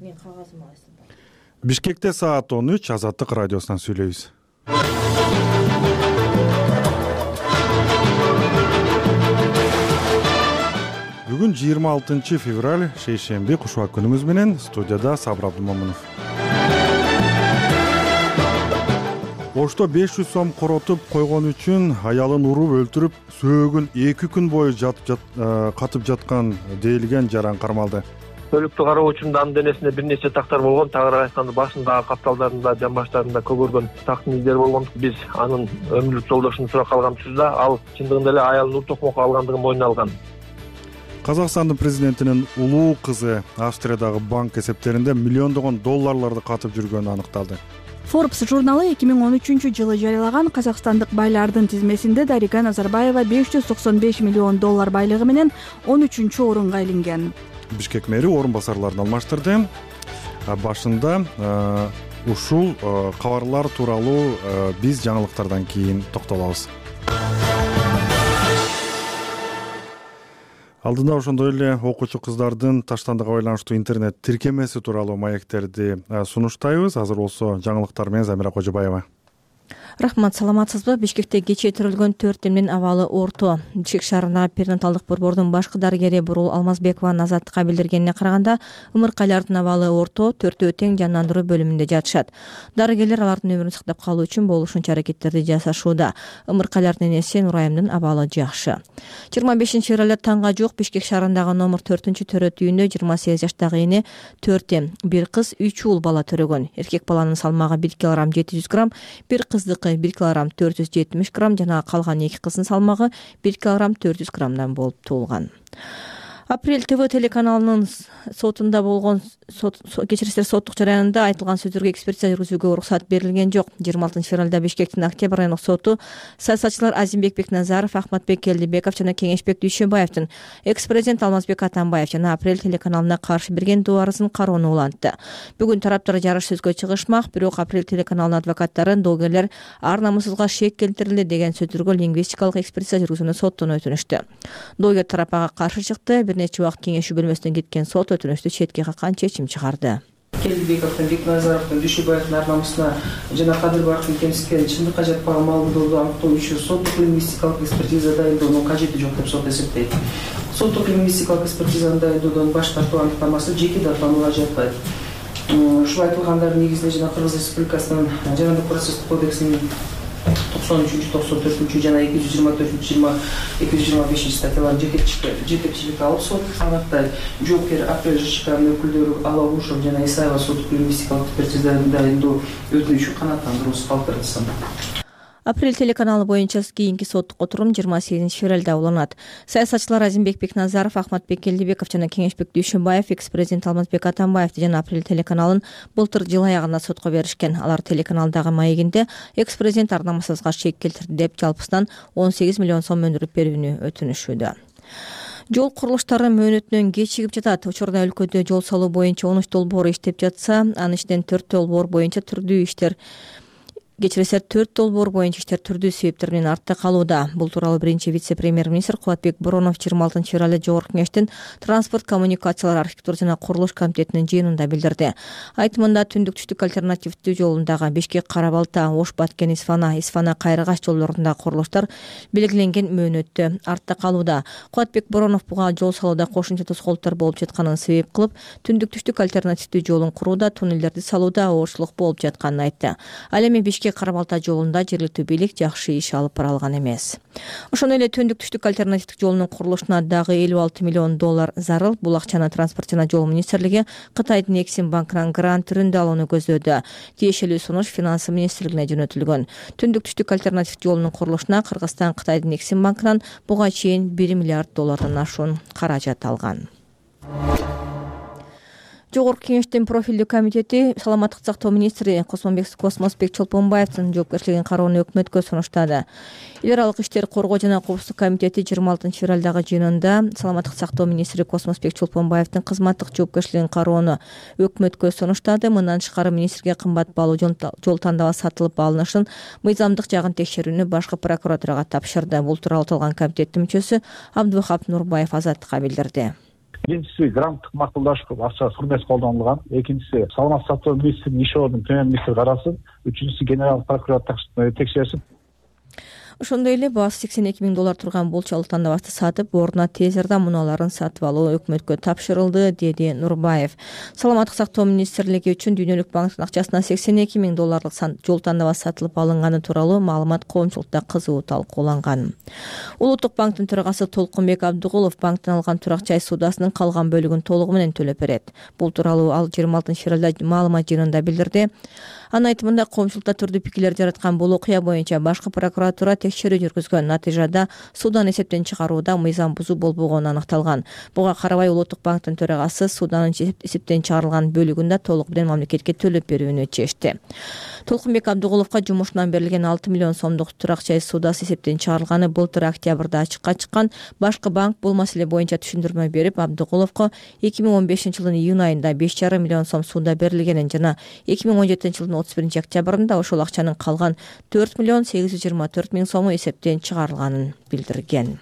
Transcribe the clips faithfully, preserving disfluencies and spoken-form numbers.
мен кагазым алайсың. Бишкекте саат он үч, Азаттык радиосунан сүйлөйбүз. Бүгүн жыйырма алтынчы февраль, шейшемби, кушубак күнүңүз менен. Студияда Сабыр Абдумомунов. Ошто беш жүз сом коротуп койгон үчүн аялын уруп өлтүрүп, сөөгүн эки күн бою катып жаткан дейилген жаран кармалды. Өлүктү кароочунун анын денесинде бир нече тактар болгон, тагыраак айтканда башындагы капталдарында, жамбаштарында көгөргөн тактын издери болгон. Биз анын өмүрлүк жолдошун суракка алганбыз да, ал чындыгында эле аялын ур токмокко алгандыгын мойнуна алган. Казакстандын президентинин улуу кызы Австриядагы банк эсептеринде миллиондогон долларларды катып жүргөнү аныкталды. Forbes журналы эки миң он үчүнчү жылы жарыялаган казакстандык байлардын тизмесинде Дарига Назарбаева беш жүз токсон беш миллион доллар байлыгы менен он үчүнчү орунга илинген. Бишкек мэри орун басарларын алмаштырды. Башында ушул кабарлар тууралуу биз жаңылыктардан кийин токтолобуз. Алдында ошондой эле окуучу кыздардын таштандыгы байланыштуу интернет тиркемеси тууралуу маектерди сунуштайбыз. Азыр болсо жаңылыктар менен Замира Кожобаева. Рахмат, саламатсызбы? Бишкекте кечээ төрөлгөн төрт эмнен абалы орто. Бишкек шаарына перинаталдык борбордун башкы дарыгери Бурул Алмазбекованын Азаттыкка билдиргенине караганда, ымыркайлардын абалы орто, төртөө тең жандандыруу бөлүмүндө жатышат. Дарыгерлер алардын өмүрүн сактап калуу үчүн болушунча аракеттерди жасашууда. Ымыркайлардын энеси Нурайымдын абалы жакшы. жыйырма бешинчи февралда таңга жук Бишкек шаарындагы номер төртүнчү төрөт үйүндө жыйырма сегиз жаштагы эне төрт эм, бир кыз, үч уул бала төрөгөн. Эркек баланын салмагы бир килограмм жети жүз грамм, бир кыздыкы бир килограмм төрт жүз жетимиш грамм жана калган эки кыздын салмагы бир килограмм төрт жүз граммдан болуп туулган. Апрель ТВ телеканалынын сотунда болгон кечирисиздер соттук жараянында айтылган сөздөргө экспертиза жүргүзүүгө уруксат берилген жок. жыйырма алтынчы февралда Бишкектин Октябрь райондук соту саясатчылар Азимбек Бекназаров, Ахматбек Келдибеков жана Кеңешбек Дүйшөнбаевдин экс-президент Алмазбек Атамбаев жана Апрель телеканалына каршы берген доо арызын кароону улантты. Бүгүн тараптар жарыш сөзгө чыгышмак, бирок Апрель телеканалынын адвокаттары доогерлер ар намысызга шек келтирилди деген сөздөргө лингвистикалык экспертиза жүргүзүүнү соттон өтүнүштү. Доогер тарапага каршы чыкты. Бир нече убакыт кеңешүү бөлмөсүнөн кеткен сот өтүнүштү четке каккан чечим чыгарды. Келдибековдун, Бекназаровдун, Дүйшөнбаевдин ар намысына жана Кадырбаевдин кемситкен чындыкка жатпаган маалыматтарды аныктоо үчүн соттук лингвистикалык экспертиза дайындоонун кажети жок деп сот эсептейт. Соттук лингвистикалык экспертизаны дайындоодон баш тартуу аныктамасы жеке даттанууга жатпайт. Ушул айтылгандардын негизинде жана Кыргыз Республикасынын жарандык процесстик кодексинин токсон үчүнчү, токсон төртүнчү жана эки жүз жыйырма төртүнчү, эки жүз жыйырма бешинчи статьяларын жетекчиликке алып сот санаттайт. Жоопкер Апрель ЖЧКнын өкүлдөрү Алаушев жана Исаева соттук лингвистикалык экспертизаны дайындоо өтүнүшүн канааттандырууусуз калтырдысы. Апрель телеканалы боюнча кийинки соттук отурум жыйырма сегизинчи февралда уланат. Саясатчылар Азимбек Бекназаров, Ахматбек Келдибеков жана Кеңешбек Дүйшөнбаев экс-президент Алмазбек Атамбаевди жана Апрель телеканалын былтыр жыл аягында сотко беришкен. Алар телеканалдагы маегинде экс-президент ар намысызга шек келтирди деп жалпысынан он сегиз миллион сом өндүрүп берүүнү өтүнүшүүдө. Жол курулуштары мөөнөтүнөн кечигип жатат. Учурда өлкөдө жол салуу боюнча он үч долбоор иштеп жатса, анын ичинен төрт долбоор боюнча түрдүү иштер Кечиресер төрт долбоор боюнча иштер түрдүү себептер менен артта калууда. Бул тууралуу биринчи вице-премьер-министр Кубатбек Боронов жыйырма алтынчы февралда Жогорку Кеңештин транспорт, коммуникациялар, архитектура жана курулуш комитетинин жыйынында билдирди. Айтымында түндүк түштүк альтернативдүү жолундагы Бишкек Кара Балта, Ош Баткен Исфана, Исфана Кайрыгаш жолдорунда курулуштар белгиленген мөөнөттө артта калууда. Кубатбек Боронов буга жол салууда кошумча тоскоолдуктар болуп жатканын себеп кылып, түндүк түштүк альтернативдүү жолун курууда, туннелдерди салууда оорчулук болуп жатканын айтты. Ал эми Бишкек Кара Балта жолунда жергиликтүү бийлик жакшы иш алып бара алган эмес. Ошондой эле түндүк түштүк альтернативдик жолунун курулушуна дагы элүү алты миллион доллар зарыл. Бул акчаны транспорт жана жол министрлиги Кытайдын Эксим банкынан грант түрүндө алууну көздөдү. Тиешелүү сунуш финансы министрлигине жөнөтүлгөн. Түндүк түштүк альтернативдик жолунун курулушуна Кыргызстан Кытайдын Эксим банкынан буга чейин бир миллиард доллардан ашуун каражат алган. Жогорку Кеңештин профилдүү комитети саламаттык сактоо министри Космосбек Чолпонбаевдин жоопкерчилигин кароону өкмөткө сунуштады. Эл аралык иштер коргоо жана коопсуздук комитети жыйырма алтынчы февралдагы жыйынында саламаттык сактоо министри Космосбек Чолпонбаевдин кызматтык жоопкерчилигин кароону өкмөткө сунуштады. Мындан тышкары министрге кымбат баалуу жол тандабы сатылып алынышын мыйзамдык жагын текшерүүнү башкы прокуратурага тапшырды. Бул тууралуу аталган комитеттин мүчөсү Абдывахап Нурбаев Азаттыкка билдирди. биринчиси гранттык макулдаш акча сурмес колдонулган, экинчиси саламаттык сактоо министринин иш ордун премьер-министр карасын, үчүнчүсү генералдык прокурор текшеришин. Ошондой эле баасы сексен эки миң доллар турган болчолук тандабасты сатып, ордуна тез жардам муналарын сатып алуу өкмөткө тапшырылды, деди Нурбаев. Саламаттык сактоо министрлиги үчүн Дүйнөлүк банктын акчасына сексен эки миң долларлык жол тандабасы сатылып алынганы тууралуу маалымат коомчулукта кызуу талкууланган. Улуттук банктын төрагасы Толкунбек Абдыгулов банктан алган турак жай суудасынын калган бөлүгүн толугу менен төлөп берет. Бул тууралуу ал жыйырма алтынчы февралда маалымат жыйынында билдирди. Анын айтымында коомчулукта түрдүү пикирлер жараткан бул окуя боюнча башкы прокуратура текшерүү жүргүзгөн. Натыйжада суудан эсептен чыгарууда мыйзам бузуу болбогону аныкталган. Буга карабай Улуттук банктын төрагасы сууданын эсептен чыгарылган бөлүгүн да толук менен мамлекетке төлөп берүүнү чечти. Толкунбек Абдыгуловго жумушунан берилген алты миллион сомдук турак жай суудасы эсептен чыгарылганы былтыр октябрда ачыкка чыккан. Башкы банк бул маселе боюнча түшүндүрмө берип, Абдыгуловго эки миң он бешинчи жылдын июнь айында беш жарым миллион сом сууда берилгенин жана эки миң он жетинчи жылдын отуз биринчи октябрында ошол акчанын калган төрт миллион сегиз жүз жыйырма төрт миң сому эсептен чыгарылганын билдирген.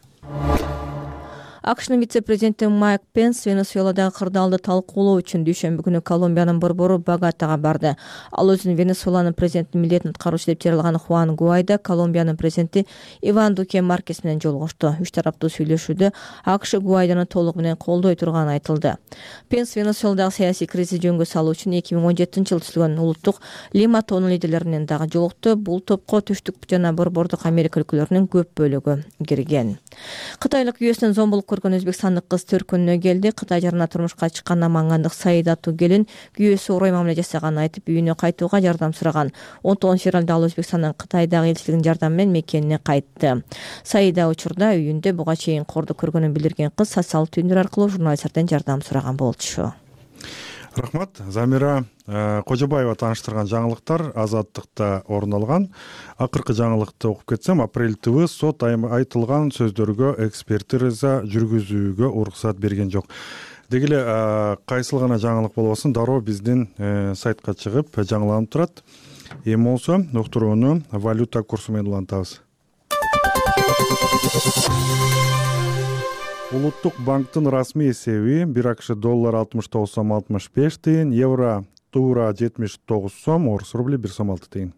АКШнын вице-президенти Майк Пенс Венесуэладагы кырдаалды талкуулоо үчүн дүйшөмбү күнү Колумбиянын борбору Боготага барды. Ал өзүн Венесуэланын президентинин милдетин аткаруучу деп жарыялган Хуан Гуайдо, Колумбиянын президенти Иван Дуке Маркес менен жолугушту. Үч тараптуу сүйлөшүүдө АКШ Гуайдону толугу менен колдой турганы айтылды. Пенс Венесуэладагы саясий кризисти жөнгө салуу үчүн эки миң он жетинчи жылы түзүлгөн улуттук Лима тоонун лидерлери менен дагы жолукту. Бул топко түштүк жана борбордук Америка өлкөлөрүнүн көп бөлүгү кирген. Кытайлык күйөөсүнөн зомбулук көргөн өзбекстандык кыз төркүнүнө келди. Кытай жарына турмушка чыккан Намангандык Саида аттуу келин күйөөсү орой мамиле жасаганын айтып, үйүнө кайтууга жардам сураган. он тогузунчу февралда ал Өзбекстандын Кытайдагы элчилигинин жардамы менен мекенине кайтты. Саида учурда үйүндө буга чейин корду көргөнүн билдирген кыз социалдык түйүндөр аркылуу журналисттерден жардам сураган болчу. Рахмат. Замира Кожобаева тааныштырган жаңылыктар Азаттыкта орун алган. Акыркы жаңылыкты окуп кетсем, Апрель ТВ сот айтылган сөздөргө экспертиза жүргүзүүгө уруксат берген жок. Деги эле кайсыл гана жаңылык болбосун, дароо биздин сайтка чыгып жаңыланып турат. Эми болсо уктурууну валюта курсу менен улантабыз. Улуттук банктын расмий эсеби бир АКШ доллар алтымыш тогуз сом алтымыш беш тыйын, евро туура жетимиш тогуз сом, орус рубли бир сом алты тыйын.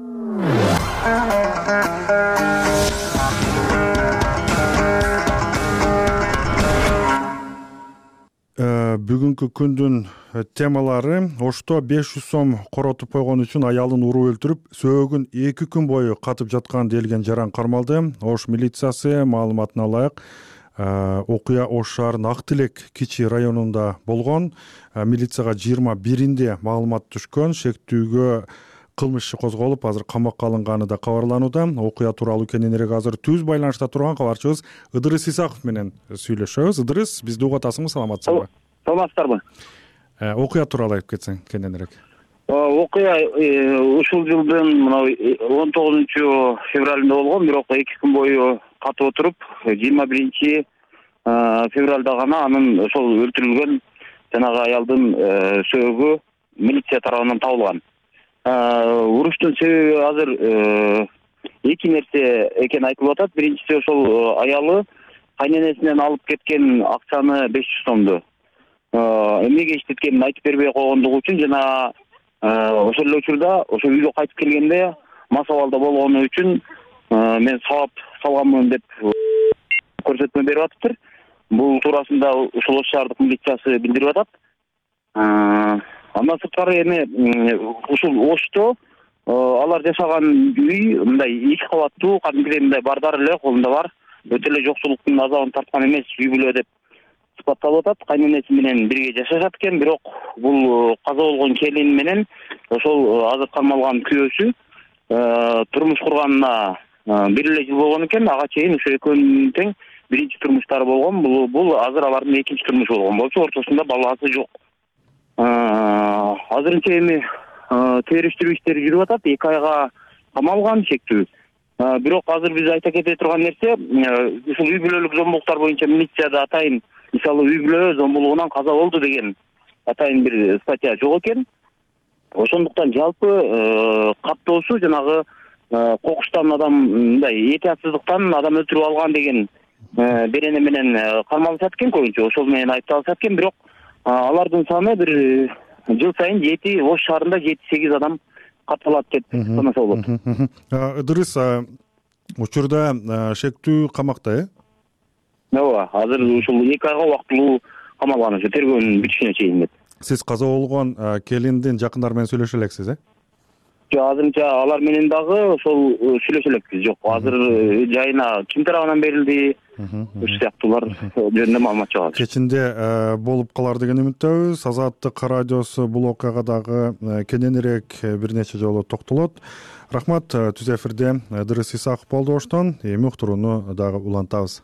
Бүгүнкү күндүн темалары: Ошто беш жүз сом коротуп койгон үчүн аялын уруп өлтүрүп, сөөгүн эки күн бою катып жаткан делген жаран кармалды. Ош милициясы маалыматына ылайык окуя Ош шаарынын Ак Тилек кичи районунда болгон. Милицияга жыйырма биринде маалымат түшкөн. Шектүүгө кылмыш иши козголуп, азыр камакка алынганы да кабарланууда. Окуя тууралуу кененирээк азыр түз байланышта турган кабарчыбыз Ыдырыс Исаков менен сүйлөшөбүз. Ыдырыс, бизди угуп атасыңбы, саламатсыңбы? Саламатсыздарбы? Окуя тууралуу айтып кетсең кененирээк. Окуя ушул жылдын он тогузунчу февралында болгон, бирок эки күн бою катып отуруп, жыйырма биринчи февралда гана анын ошол өлтүрүлгөн жанагы аялдын сөөгү милиция тарабынан табылган. Уруштун себеби азыр эки нерсе экени айтылып атат. Биринчиси, ошол аялы кайненесинен алып кеткен акчаны беш жүз сомду эмнеге иштеткенин айтып бербей койгондугу үчүн жана ошол эле учурда ошо үйгө кайтып келгенде мас абалда болгону үчүн мен сабап салганмын деп көрсөтмө берип атыптыр. Бул туурасында ушул Ош шаардык милициясы билдирип атат. Андан сырткары эми ушул Ошто алар жашаган үй мындай эки кабаттуу, кадимкидей мындай бардар эле, колунда бар, өтө эле жокчулуктун азабын тарткан эмес үй бүлө деп сыпатталып атат. Кайненеси менен бирге жашашат экен, бирок бул каза болгон келин менен ошол азыр кармалган күйөөсү турмуш курганына бир эле жыл болгон экен. Ага чейин ошо экөөнүн тең биринчи турмуштары болгон. Бул бул азыр алардын экинчи турмушу болгон болчу, ортосунда баласы жок. Азырынча эми териштирүү иштери жүрүп атат. эки айга камалган шектүү. Бирок азыр биз айта кете турган нерсе, ушул үй бүлөлүк зомбулуктар боюнча милицияда атайын, мисалы үй бүлө зомбулугунан каза болду деген атайын бир статья жок экен. Ошондуктан жалпы каттоосу жанагы кокуштан адам мындай этиятсыздыктан адам өлтүрүп алган деген берене менен кармалышат экен, көбүнчө ошол менен айыпталышат экен. Бирок алардын саны бир жыл сайын жети Ош шаарында жети сегиз адам катталат деп санаса болот. Ыдырыс учурда шектүү камакта, э? Ооба, азыр ушул эки айга убактылуу камалган, ошо тергөөнүн бүтүшүнө чейин. Сиз каза болгон келиндин жакындары менен сүйлөшө элексиз, э? Жок, азырынча алар менен дагы ошол сүйлөшө элекпиз. Жок, азыр жайына ким тарабынан берилди, ушул сыяктуулар жөнүндө маалымат жок. Кечинде болуп калар деген үмүттөбүз. Азаттык радиосу бул окуяга дагы кененирээк бир нече жолу токтолот. Рахмат. Түз эфирде Ыдырыс Исаков болду Оштон. Эми уктурууну дагы улантабыз.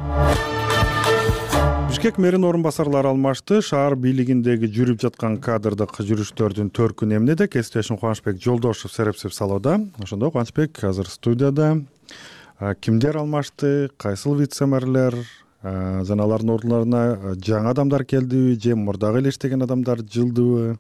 Бишкек мэринин орун басарлары алмашты. Шаар бийлигиндеги жүрүп жаткан кадрдык жүрүштөрдүн төркүнү эмнеде? Кесиптешим Кубанычбек Жолдошев серепсип салууда. Ошондо Кубанычбек азыр студияда. Кимдер алмашты? Кайсыл вице-мэрлер? Жана алардын ордуна жаңы адамдар келдиби же мурдагы эле иштеген адамдар жылдыбы?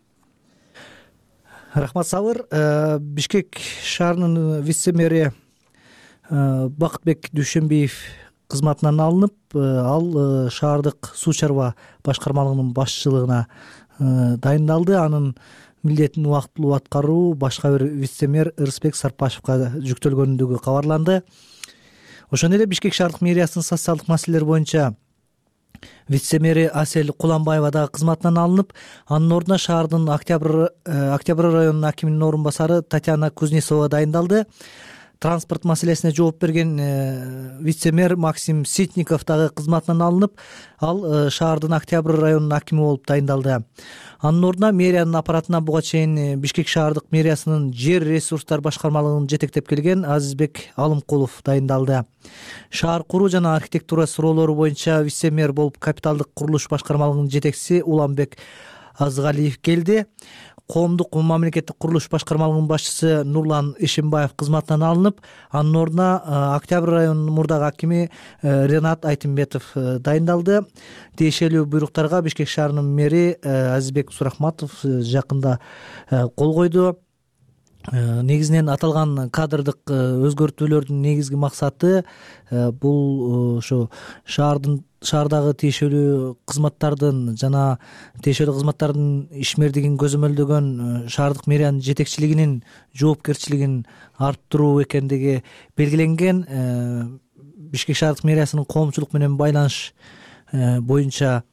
Рахмат Сабыр. Бишкек шаарынын вице-мэри Бакытбек Дүйшөнбиев кызматынан алынып, ал шаардык суу чарба башкармалыгынын башчылыгына дайындалды. Анын милдетин убактылуу аткаруу башка бир вице-мэр Ырысбек Сарпашевга жүктөлгөндүгү кабарланды. Ошондой эле Бишкек шаардык мэриясынын социалдык маселелер боюнча вице-мэри Асель Куланбаева дагы кызматынан алынып, анын ордуна шаардын Октябрь Октябрь районунун акиминин орун басары Татьяна Кузнецова дайындалды. Транспорт маселесине жооп берген вице-мэр Максим Ситников дагы кызматынан алынып, ал шаардын Октябрь районунун акими болуп дайындалды. Анын ордуна мэриянын аппаратына буга чейин Бишкек шаардык мэриясынын жер ресурстар башкармалыгын жетектеп келген Азизбек Алымкулов дайындалды. Шаар куруу жана архитектура суроолору боюнча вице-мэр болуп капиталдык курулуш башкармалыгынын жетекчиси Уланбек Азгалиев келди. Коомдук мамлекеттик курулуш башкармалыгынын башчысы Нурлан Ишимбаев кызматынан алынып, анын ордуна Октябрь районунун мурдагы акими Ренат Айтымбетов дайындалды. Тиешелүү буйруктарга Бишкек шаарынын мэри Азизбек Сурахматов жакында кол койду. Негизинен аталган кадрдык өзгөртүүлөрдүн негизги максаты бул ошо шаардын шаардагы тиешелүү кызматтардын жана тиешелүү кызматтардын ишмердигин көзөмөлдөгөн шаардык мэриянын жетекчилигинин жоопкерчилигин арттыруу экендиги белгиленген. Бишкек шаардык мэриясынын коомчулук менен байланыш боюнча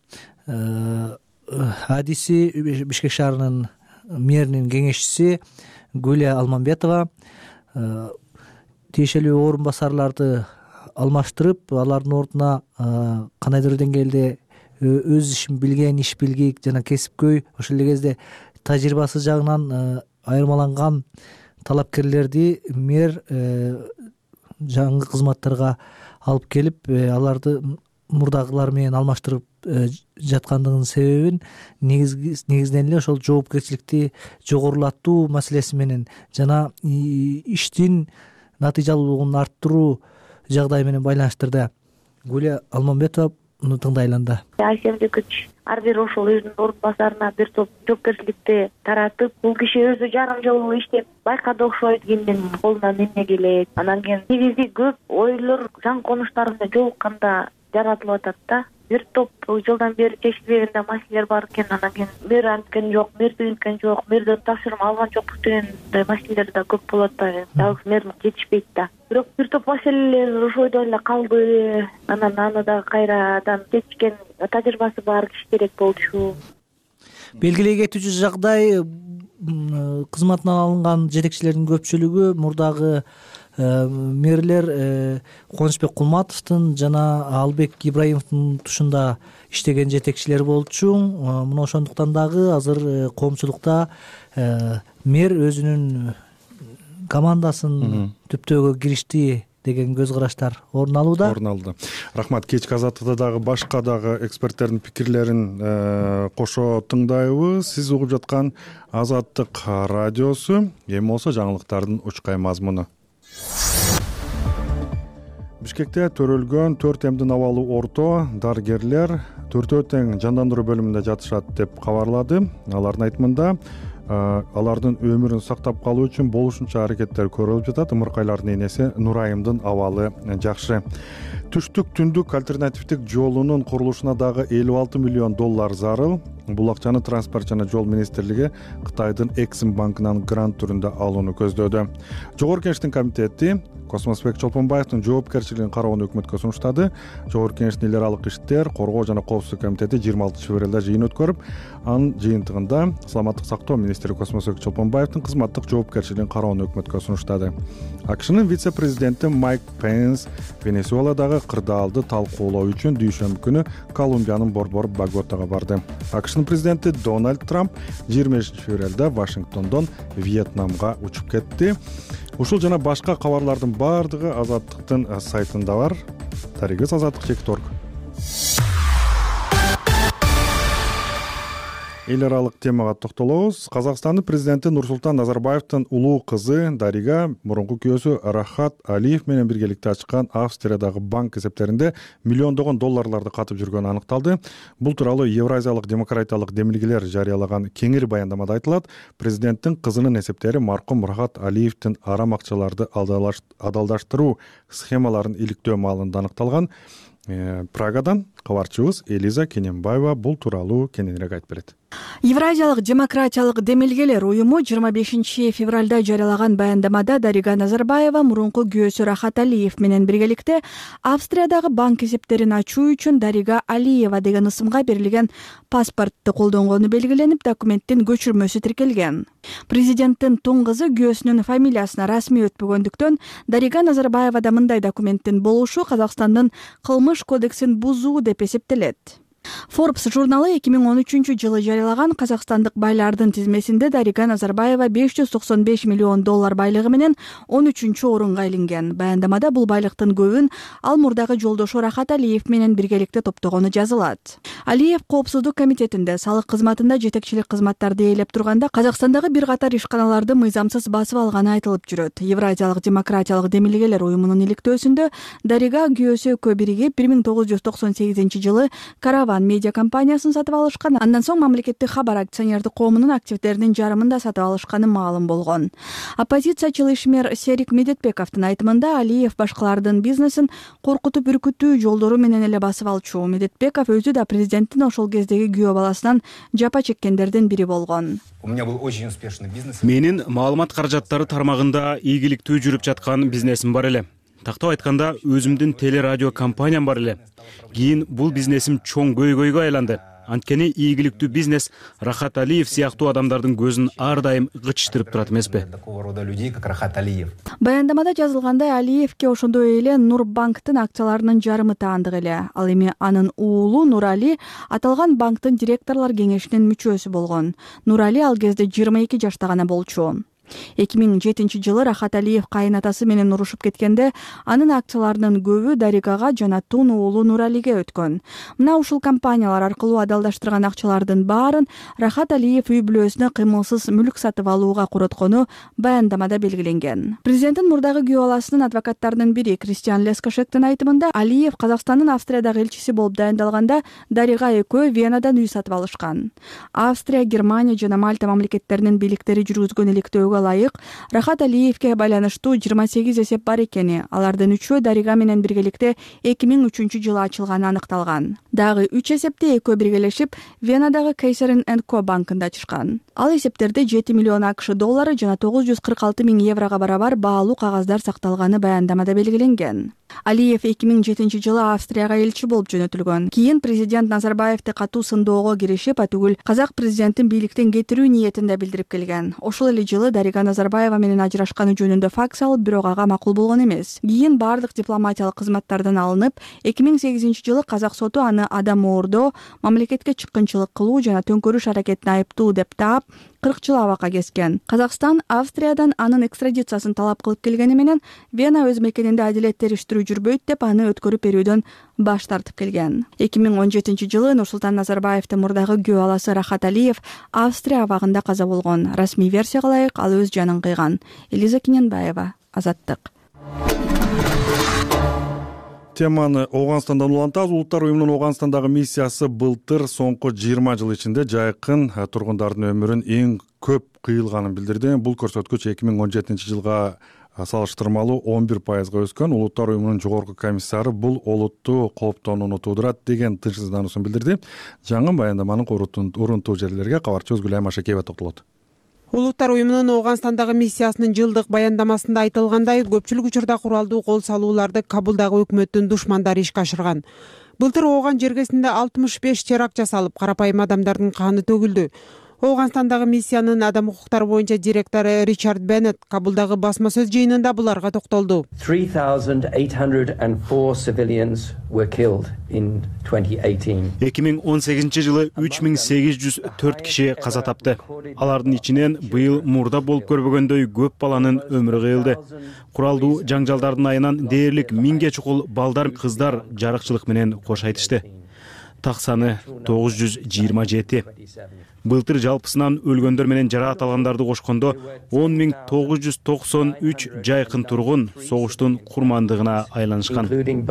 адиси Бишкек шаарынын мэринин кеңешчиси Гүлия Алмамбетова тиешелүү орун басарларды алмаштырып, алардын ордуна кандайдыр деңгээлде өз ишин билген, иш билгик жана кесипкөй, ошол эле кезде тажрыйбасы жагынан айырмаланган талапкерлерди мэр жаңы кызматтарга алып келип, аларды мурдагылар менен алмаштырып жаткандыгынын себебин негизинен эле ошол жоопкерчиликти жогорулатуу маселеси менен жана иштин натыйжалуулугун арттыруу жагдайы менен байланыштырды. Гүлия Алмамбетованы тыңдайланды. Айсемди күч ар бир ошол өзүнүн орун басарына бир топ жоопкерчиликти таратып, бул киши өзү жарым жыл иштеп байкады окшойт, кимдин колунан эмне келет. Анан кийин негизи көп ойлор жан конуштарында жолукканда жаратылып атат да. Бир топ жылдан бери чечилбеген да маселелер бар экен. Анан кийин мэр анткен жок, мэр тигинткен жок, мэрден тапшырма алган жокпуз деген маселелер да көп болот да. Жалгыз мэр жетишпейт да. Бирок бир топ маселелер ошойдо эле калды. Анан аны да кайрадан чечкен тажрыйбасы бар киши керек болчу. Белгилей кетүүчү жагдай, кызматынан алынган жетекчилердин көпчүлүгү мурдагы мэрлер Кубанычбек Кулматовдун жана Албек Ибраимовдун тушунда иштеген жетекчилер болчу. Мына ошондуктан дагы азыр коомчулукта мэр өзүнүн командасын түптөөгө киришти деген көз караштар орун алууда. Орун алды. Рахмат. Кечки азаттыкта дагы башка дагы эксперттердин пикирлерин кошо тыңдайбыз. Сиз угуп жаткан Азаттык радиосу. Эми болсо жаңылыктардын учкай мазмуну. Бишкекте төрөлгөн төрт эмдин абалы орто дарыгерлер төртөө тең жандандыруу бөлүмүндө жатышат деп кабарлады. Алардын айтымында алардын өмүрүн сактап калуу үчүн болушунча аракеттер көрүлүп жатат. Ымыркайлардын энеси Нурайымдын абалы жакшы. Түштүк түндүк альтернативдик жолунун курулушуна дагы элүү алты миллион доллар зарыл. Бул акчаны транспорт жана жол министрлиги Кытайдын Эксим банкынан грант түрүндө алууну көздөөдө. Жогорку Кеңештин комитети Космосбек Чолпонбаевдин жоопкерчилигин кароонун өкмөткө сунуштады. Жогорку Кеңештин эл аралык иштер, коргоо жана коопсуздук комитети жыйырма алтынчы февралда жыйын өткөрүп, анын жыйынтыгында саламаттык сактоо министри Космосбек Чолпонбаевдин кызматтык жоопкерчилигин кароонун өкмөткө сунуштады. АКШнын вице-президенти Майк Пенс Венесуэладагы кырдаалды талкуулоо үчүн дүйшөмбү күнү Колумбиянын борбор Боготага барды. АКШнын президенти Дональд Трамп жыйырма бешинчи февралда Вашингтондон Вьетнамга учуп кетти. Ушул жана башка кабарлардын баардыгы Азаттыктын сайтында бар. Таригиз азаттык чекит орг. Эл аралык темага токтолобуз. Казакстандын президенти Нурсултан Назарбаевдин улуу кызы Дарига мурунку күйөөсү Рахат Алиев менен биргеликте ачкан Австриядагы банк эсептеринде миллиондогон долларларды катып жүргөнү аныкталды. Бул тууралуу Евразиялык демократиялык демилгелер жарыялаган кеңири баяндамада айтылат. Президенттин кызынын эсептери маркум Рахат Алиевдин арам акчаларды адалдаштыруу схемаларын иликтөө маалында аныкталган. Прагадан кабарчыбыз Элиза Кененбаева бул тууралуу кененирээк айтып берет. Евразиялык демократиялык демилгелер уюму жыйырма бешинчи февралда жарыялаган баяндамада Дарига Назарбаева мурунку күйөөсү Рахат Алиев менен биргеликте Австриядагы банк эсептерин ачуу үчүн Дарига Алиева деген ысымга берилген паспортты колдонгону белгиленип, документтин көчүрмөсү тиркелген. Президенттин туң кызы күйөөсүнүн фамилиясына расмий өтпөгөндүктөн Дарига Назарбаева да мындай документтин болушу Казакстандын кылмыш кодексин бузуу деп эсептелет. Forbes журналы эки миң он үчүнчү жылы жарыялаган казакстандык байлардын тизмесинде Дарига Назарбаева беш жүз токсон беш миллион доллар байлыгы менен он үчүнчү орунга илинген. Баяндамада бул байлыктын көбүн ал мурдагы жолдошу Рахат Алиев менен биргеликте топтогону жазылат. Алиев коопсуздук комитетинде салык кызматында жетекчилик кызматтарды ээлеп турганда Казакстандагы бир катар ишканаларды мыйзамсыз басып алганы айтылып жүрөт. Евразиялык демократиялык демилгелер уюмунун иликтөөсүндө Дарига күйөөсү экөө биригип бир миң тогуз жүз токсон сегизинчи жылы Караван медиа компаниясын сатып алышкан. Андан соң мамлекеттик хабар акционердик коомунун активдеринин жарымын да сатып алышканы маалым болгон. Оппозициячыл ишмер Серик Медетбековдун айтымында Алиев башкалардын бизнесин коркутуп үркүтүү жолдору менен эле басып алчу. Медетбеков өзү да президенттин ошол кездеги күйөө баласынан жапа чеккендердин бири болгон. Менин маалымат каражаттары тармагында ийгиликтүү жүрүп жаткан бизнесим бар эле. Тактап айтканда, өзүмдүн телерадио компаниям бар эле. Кийин бул бизнесим чоң көйгөйгө айланды. Анткени ийгиликтүү бизнес Рахат Алиев сыяктуу адамдардын көзүн ар дайым кычтырып турат эмеспи? Баяндамада жазылгандай, Алиевке ошондой эле Нурбанктын акцияларынын жарымы таандык эле. Ал эми анын уулу Нурали аталган банктын директорлор кеңешинин мүчөсү болгон. Нурали ал кезде жыйырма эки жашта гана болчу. эки миң жетинчи жылы Рахат Алиев кайынатасы менен урушуп кеткенде анын акцияларынын көбү Даригага жана тун уулу Нуралиге өткөн. Мына ушул компаниялар аркылуу адалдаштырган акчалардын баарын Рахат Алиев үй бүлөсүнө кыймылсыз мүлк сатып алууга куроткону баяндамада белгиленген. Президенттин мурдагы күйөө баласынын адвокаттарынын бири Кристиан Лескошектин айтымында Алиев Казакстандын Австриядагы элчиси болуп дайындалганда Дарига экөө Венадан үй сатып алышкан. Австрия, Германия жана Мальта мамлекеттеринин бийликтери жүргүзгөн иликтөөгө ылайык Рахат Алиевке байланыштуу жыйырма сегиз эсеп бар экени, алардын үчөө Дарига менен биргеликте эки миң үчүнчү жылы ачылганы аныкталган. Дагы үч эсепти экөө биргелешип Венадагы Кейсерин энд Ко банкында ачышкан. Ал эсептерде жети миллион АКШ доллары жана тогуз жүз кырк алты миң еврого барабар баалуу кагаздар сакталганы баяндамада белгиленген. Алиев эки миң жетинчи жылы Австрияга элчи болуп жөнөтүлгөн. Кийин президент Назарбаевди катуу сындоого киришип, атүгүл казак президентин бийликтен кетирүү ниетин да билдирип келген. Ошол эле жылы Дарига Назарбаева менен ажырашканы жөнүндө факс алып, бирок ага макул болгон эмес. Кийин бардык дипломатиялык кызматтардан алынып, эки миң сегизинчи жылы казак соту аны адам оордоо, мамлекетке чыккынчылык кылуу жана төңкөрүш аракетине айыптуу деп таап, кырк жыл абакка кескен. Казакстан Австриядан анын экстрадициясын талап кылып келгени менен Вена өз мекенинде адилет териштирүү жүрбөйт деп аны өткөрүп берүүдөн баш тартып келген. эки миң он жетинчи жылы Нурсултан Назарбаевдин мурдагы күйөө баласы Рахат Алиев Австрия абагында каза болгон. Расмий версияга ылайык ал өз жанын кыйган. Элиза Кененбаева, Азаттык. теманы Ооганстандан улантабыз. Улуттар уюмунун Ооганстандагы миссиясы былтыр соңку жыйырма жыл ичинде жайкын тургундардын өмүрүн эң көп кыйылганын билдирди. Бул көрсөткүч эки миң он жетинчи жылга салыштырмалуу он бир пайызга өскөн. Улуттар уюмунун жогорку комиссары бул олуттуу кооптонууну туудурат деген тынчсыздануусун билдирди. Жаңы баяндаманын урунтуу жерлерге кабарчыбыз Гүлайым Ашакеева токтолот. Улуттар уюмунун Ооганстандагы миссиясынын жылдык баяндамасында айтылгандай, көпчүлүк учурда куралдуу кол салууларды Кабулдагы өкмөттүн душмандары ишке ашырган. Былтыр Ооган жергесинде алтымыш беш теракт жасалып, карапайым адамдардын каны төгүлдү. Ооганстандагы миссиянын адам укуктары боюнча директору Ричард Беннет Кабулдагы басма сөз жыйынында буларга токтолду. three thousand eight hundred four civilians were killed in twenty eighteen. эки миң он сегизинчи жылы үч миң сегиз жүз төрт киши каза тапты. Алардын ичинен быйыл мурда болуп көрбөгөндөй көп баланын өмүрү кыйылды. Куралдуу жаңжалдардын айынан дээрлик миңге чукул балдар, кыздар жарыкчылык менен кош айтышты. Так саны тогуз жүз жыйырма жети. Былтыр жалпысынан өлгөндөр менен жараат алгандарды кошкондо он миң тогуз жүз токсон үч жайкын тургун согуштун курмандыгына айланышкан.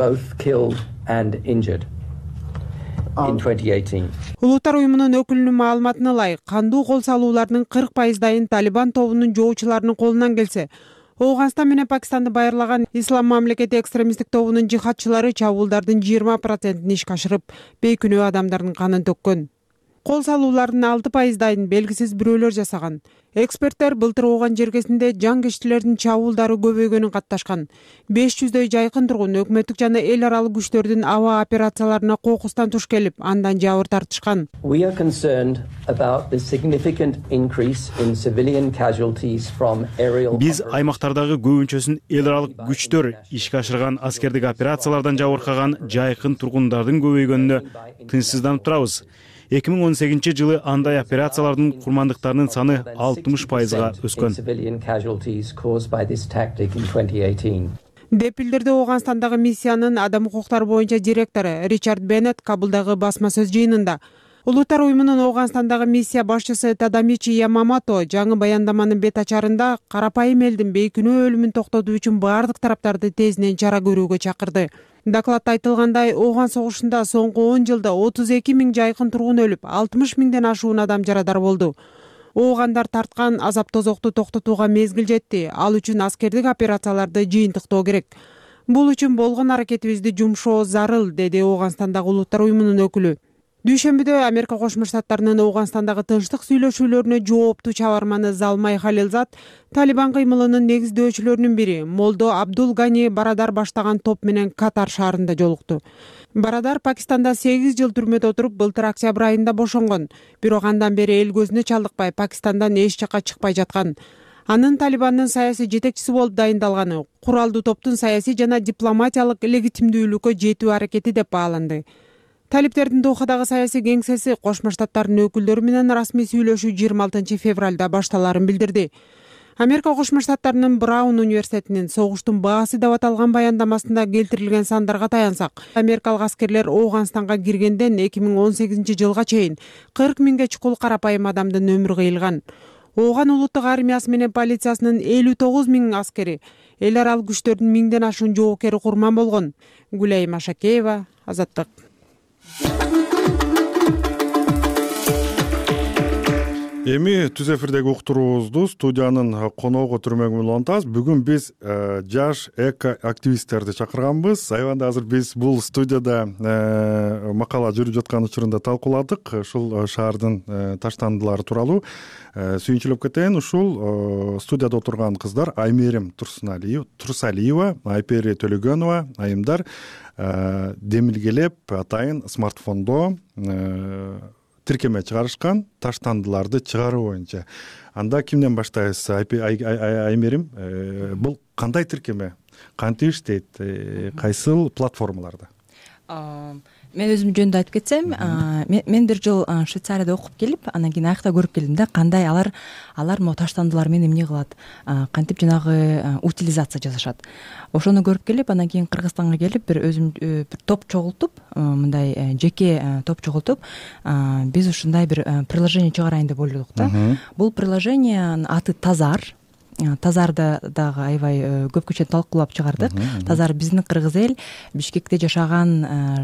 Улуттар уюмунун өкүлүнүн маалыматына ылайык, кандуу кол салуулардын кырк пайыздайын Талибан тобунун жоочуларынын колунан келсе, Ооганстан менен Пакистанды байырлаган Ислам мамлекети экстремисттик тобунун жихадчылары чабуулдардын жыйырма процентин ишке ашырып, бейкүнөө адамдардын канын төккөн. Кол салуулардын алты пайыздайын белгисиз бирөөлөр жасаган. Эксперттер былтыр Ооган жергесинде жаңгештилердин чабуулдары көбөйгөнүн катташкан. беш жүздөй жайкын тургун өкмөттүк жана эл аралык күчтөрдүн аба операцияларына кокустан туш келип, андан жабыр тартышкан. We are concerned about the significant increase in civilian casualties from aerial. Биз аймактардагы көбүнчөсүн эл аралык күчтөр ишке ашырган аскердик операциялардан жабыркаган жайкын тургундардын көбөйгөнүнө тынчсызданып турабыз. эки миң он сегизинчи жылы андай операциялардын курмандыктарынын саны алтымыш пайызга өскөн. деп билдирди Ооганстандагы миссиянын адам укуктары боюнча директору Ричард Беннет Кабулдагы басма сөз жыйынында. Улуттар уюмунун Ооганстандагы миссия башчысы Тадамичи Ямамото жаңы баяндаманын бет ачарында карапайым элдин бейкүнөө өлүмүн токтотуу үчүн бардык тараптарды тезинен чара көрүүгө чакырды. Докладта айтылгандай, Ооган согушунда соңку он жылда отуз эки миң жайкын тургун өлүп, алтымыш миңден ашуун адам жарадар болду. Оогандар тарткан азап тозокту токтотууга мезгил жетти. Ал үчүн аскердик операцияларды жыйынтыктоо керек. Бул үчүн болгон аракетибизди жумшоо зарыл, деди Ооганстандагы улуттар уюмунун өкүлү. Дүйшөмбүдө Америка Кошмо Штаттарынын Ооганстандагы тынчтык сүйлөшүүлөрүнө жооптуу чабарманы Залмай Халилзад Талибан кыймылынын негиздөөчүлөрүнүн бири Молдо Абдул Гани Барадар баштаган топ менен Катар шаарында жолукту. Барадар Пакистанда сегиз жыл түрмөдө отуруп, былтыр октябрь айында бошонгон. Бирок андан бери эл көзүнө чалдыкпай, Пакистандан эч жакка чыкпай жаткан. Анын Талибандын саясий жетекчиси болуп дайындалганы куралдуу топтун саясий жана дипломатиялык легитимдүүлүккө жетүү аракети деп бааланды. Талиптердин Дохадагы саясий кеңсеси Кошмо Штаттарынын өкүлдөрү менен расмий сүйлөшүү жыйырма алтынчы февралда башталарын билдирди. Америка Кошмо Штаттарынын Браун университетинин согуштун баасы деп аталган баяндамасында келтирилген сандарга таянсак, америкалык аскерлер Ооганстанга киргенден эки миң он сегизинчи жылга чейин кырк миңге чукул карапайым адамдын өмүрү кыйылган. Ооган улуттук армиясы менен полициясынын элүү тогуз миң аскери, эл аралык күчтөрдүн миңден ашуун жоокери курман болгон. Гүлайым Ашакеева, Азаттык. Эми түз эфирдеги уктуруубузду студиянын коногу түрмөгү менен улантабыз. Бүгүн биз жаш эко активисттерди чакырганбыз. Айванда азыр биз бул студияда макала жүрүп жаткан учурунда талкууладык. Ушул шаардын таштандылары тууралуу сүйүнчүлөп кетейин. Ушул студияда отурган кыздар Аймерим Турсалиева, Айпери Төлөгөнова, айымдар демилгелеп атайын смартфондо тиркеме чыгарышкан таштандыларды чыгаруу боюнча. Анда кимден баштайбыз? Аймерим, бул кандай тиркеме? Кантип иштейт? Кайсыл платформаларда? Мен өзүм жөнүндө айтып кетсем, мен бир жыл Швейцарияда окуп келип, анан кийин аякта көрүп келдим да, кандай алар алар могу таштандылар менен эмне кылат, кантип жанагы утилизация жасашат. Ошону көрүп келип, анан кийин Кыргызстанга келип, бир өзүм бир топ чогултуп, мындай жеке топ чогултуп, биз ушундай бир приложение чыгарайын деп ойлодук да. Бул приложениянын аты Тазар. тазарды дагы аябай көпкө чейин талкуулап чыгардык. Тазар биздин кыргыз эл, Бишкекте жашаган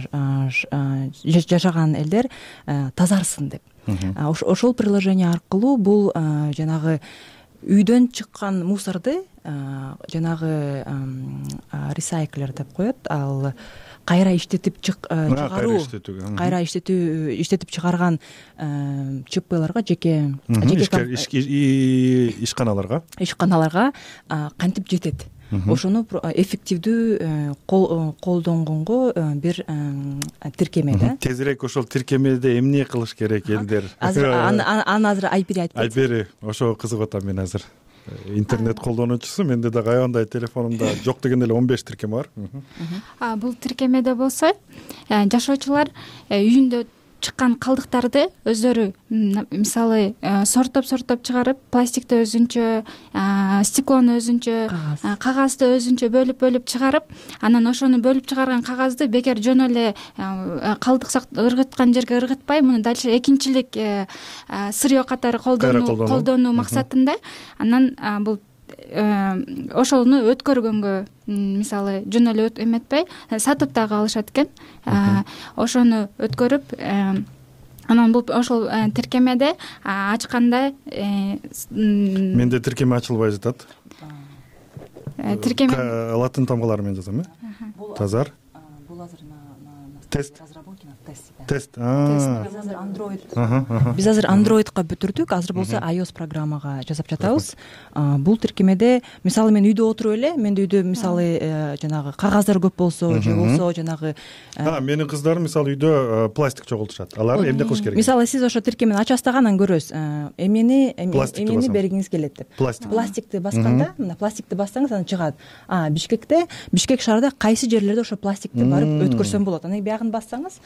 жашаган элдер тазарсын деп. Ошол приложение аркылуу бул жанагы үйдөн чыккан мусорду жанагы ресайклер деп коет, ал кайра иштетип чыгаруу, кайра иштетүү иштетип чыгарган ЧПларга, жеке жеке ишканаларга ишканаларга кантип жетет. Ошону эффективдүү колдонгонго бир тиркеме да. Тезирээк ошол тиркемеде эмне кылыш керек элдер? Азыр аны азыр Айпери айтып берет. Айпери, ошо кызыгып атам мен азыр. Интернет колдонуучусу, менде дагы аябандай телефонумда жок дегенде эле он беш тиркеме бар. Бул тиркемеде болсо жашоочулар үйүндө чыккан калдыктарды өздөрү мисалы сорттоп сорттоп чыгарып, пластикти өзүнчө, стеклону өзүнчө, кагазды өзүнчө бөлүп бөлүп чыгарып, анан ошону бөлүп чыгарган кагазды бекер жөн эле калдык ыргыткан жерге ыргытпай, муну дальше экинчилик сырьё катары колдонуу максатында анан бул ошону өткөргөнгө мисалы жөн эле эметпей сатып дагы алышат экен. Ошону өткөрүп анан бул ошол тиркемеде ачканда менде тиркеме ачылбай жатат. Тиркеме латын тамгалары менен жазам, э? Тазар. Бул азыр тест тест биз азыр андроид биз азыр андроидка бүтүрдүк, азыр болсо iOS программага жасап жатабыз. Бул тиркемеде мисалы мен үйдө отуруп эле, менде үйдө мисалы жанагы кагаздар көп болсо, же болсо жанагы менин кыздарым мисалы үйдө пластик чогултушат. Алар эмне кылыш керек? Мисалы сиз ошо тиркемени ачасыз да анан көрөсүз эмнени эмнени бергиңиз келет деп. Пластикти басканда, мына пластикти бассаңыз анан чыгат. А Бишкекте, Бишкек шаарында кайсы жерлерде ошо пластикти барып өткөрсөм болот. Анан биягын бассаңыз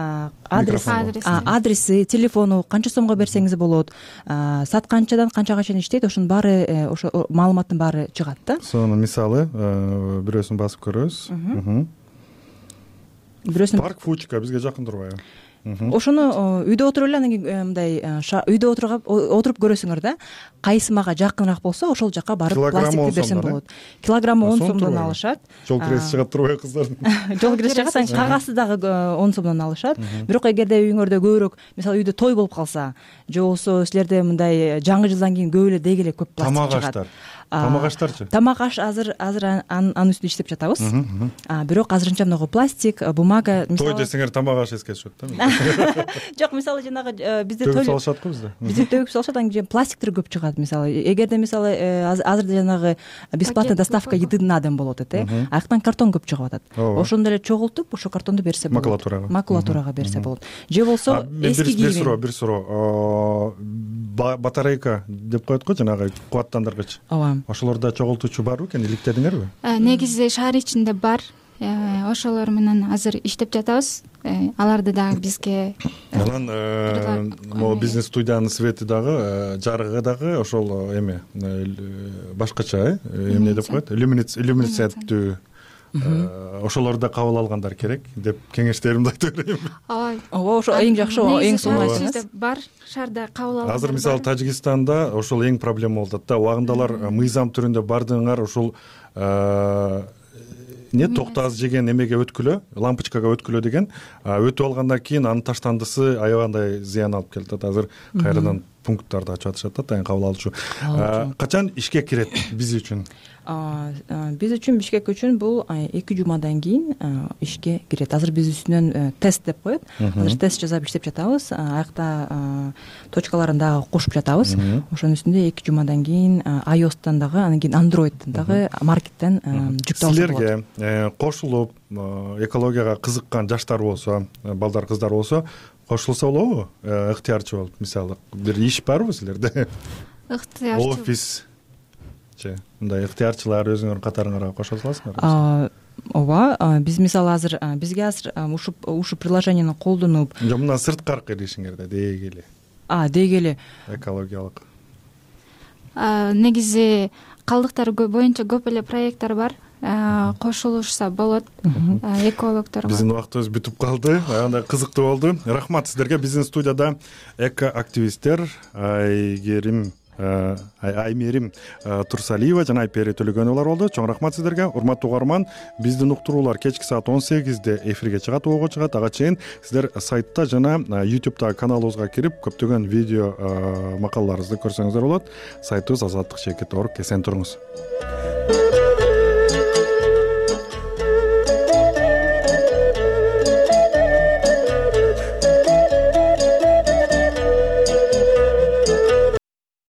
адреси, телефону, канча сомго берсеңиз болот, саат канчадан канчага чейин иштейт, ошонун баары, ошо маалыматтын баары чыгат да. Сону мисалы бирөөсүн басып көрөбүз. Бирөөсүн парк Фучка бизге жакын турбайбы? Ошону үйдө отуруп эле анан кийин мындай үйдө отуруп көрөсүңөр да, кайсы мага жакыныраак болсо ошол жака барып пластикти берсем болот. Килограммы он сомдон алышат. Жол кирesi чыгат турбайбы кыздардын? Жол кирesi чыгат, анан кагазды дагы он сомдон алышат. Бирок эгерде үйүңөрдө көбүрөөк, мисалы үйдө той болуп калса, же болбосо силерде мындай жаңы жылдан кийин көп эле деги эле көп пластик чыгат. Тамак аштарчы? Тамак аш азыр азыр анын үстүндө иштеп жатабыз. Бирок азырынча мынагу пластик, бумага, мисалы той десеңер тамак аш эске түшөт да. Жок, мисалы жанагы бизде төгүп салышат го бизде. Бизде төгүп салышат, анан кийин пластиктер көп чыгат. Мисалы эгерде мисалы азыр жанагы бесплатный доставка еды на дом болот эт, аяктан картон көп чыгып атат. Ошондо эле чогултуп, ошо картонду берсе болот. Макулатурага. Макулатурага берсе болот. Же болсо эски кийим. Бир суроо, бир суроо. Батарейка деп коет го, жанагы кубаттандыргыч. Ооба. Ошолордо чогултуучу барбы экен, иликтедиңерби? Негизи шаар ичинде бар. Ошолор менен азыр иштеп жатабыз. Аларды дагы бизге анан могу бизнес студиянын свети дагы, жарыгы дагы ошол эме башкача, эмне деп коет? Иллюминациялыктуу ошолорду кабыл алгандар керек деп кеңештеримди айтып берейин. Ооба, ошо эң жакшы, эң сонун айтканыңыз. Бар, шаарда кабыл алгандар. Азыр мисалы Тажикстанда ошол эң проблема болуп атат да. Убагында алар мыйзам түрүндө бардыгыңар ушул не токтаз жеген эмеге өткүлө, лампочкага өткүлө деген, өтүп алгандан кийин анын таштандысы аябандай зыян алып келет. Азыр кайрадан пункттарды ачып атышат да, тайын кабыл алуучу. Качан ишке кирет биз үчүн? Биз үчүн, Бишкек үчүн бул эки жумадан кийин ишке кирет. Азыр биз үстүнөн тест деп коет. Азыр тест жасап иштеп жатабыз. Аякта точкаларын дагы кошуп жатабыз. Ошонун үстүндө эки жумадан кийин iOS'тан дагы, анан кийин Android'тан дагы маркеттен жүктөп алса болот. Силерге кошулуп экологияга кызыккан жаштар болсо, балдар, кыздар болсо, кошулса болобу? Ыктыярчы болуп, мисалы, бир иш барбы силерде? Ыктыярчы. Офис мындай ыктыярчылар өзүңөр катарыңарга кошо саласыңар? Ооба, биз мисалы азыр бизге азыр ушу ушу приложениени колдонуп, жок, мына сырткаркы иришиңерде деги эле. А, деги эле экологиялык. Негизи калдыктар боюнча көп эле проекттер бар. Кошулушса болот экологдор. Биздин убактыбыз бүтүп калды. Аябай кызыктуу болду. Рахмат сиздерге. Биздин студияда эко активисттер Айгерим Аймерим Турсалиева жана Айпери Төлөгөновалар болду. Чоң рахмат сиздерге. Урматтуу угарман, биздин уктуруулар кечки саат он сегизде эфирге чыгат, ого чыгат. Ага чейин сиздер сайтта жана YouTube'да каналыбызга кирип көптөгөн видео макалаларыбызды көрсөңүздөр болот. Сайтыбыз азаттык чекит точка орг. Эсен туруңуз.